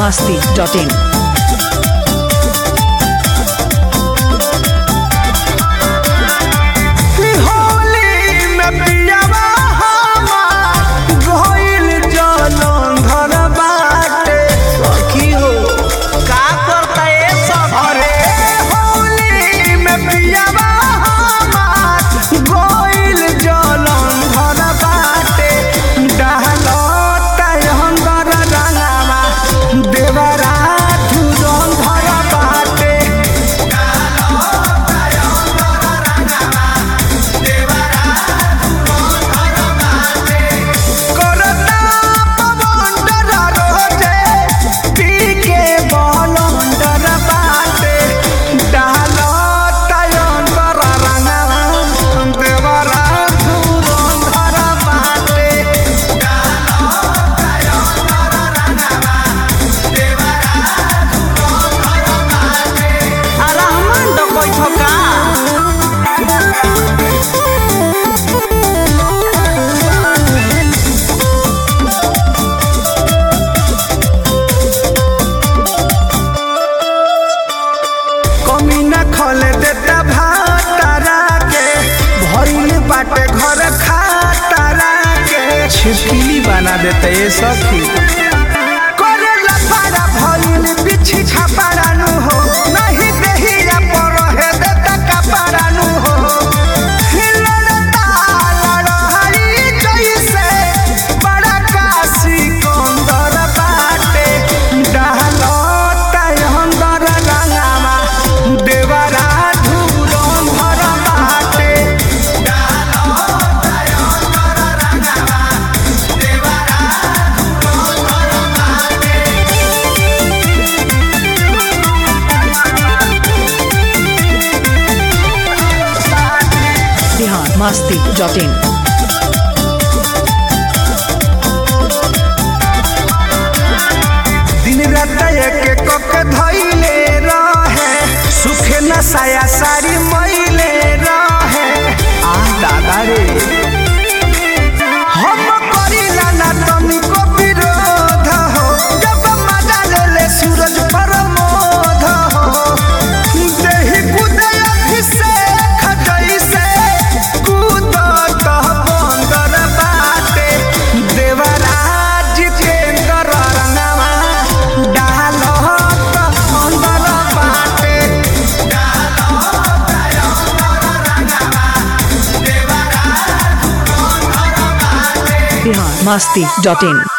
biharmasti.in खोले देता भातारा के भरिल बाटे घर खातारा के छिपकली बना देते ये सखी करे लफाड़ा भइल बिछी छापारा नु हो नहीं देहिया पर रहे देता कपारा नु हो हिलता लड़हरी जैसे बड़ा काशी कंदर बाटे डालो अंदर रंगावा देवरा धूरन भर बाटे डालो अंदर रंगावा देवरा धूरन भर बाटे biharmasti.in दिन रात एक कक धइले रहे सुखे न साया सारी मइले रहे आ दादा रे हम करिला ना तुमको विरोध हो जब मजा ले ले सूरज पर मोध हो देहि कुदय अभिषेक जैसे कूदत बंदर बाटे देवराज जितेंद्र रंगवा डालो अंदर बाटे डालो अंदर रंगवा देवराज अंदर बाटे biharmasti.in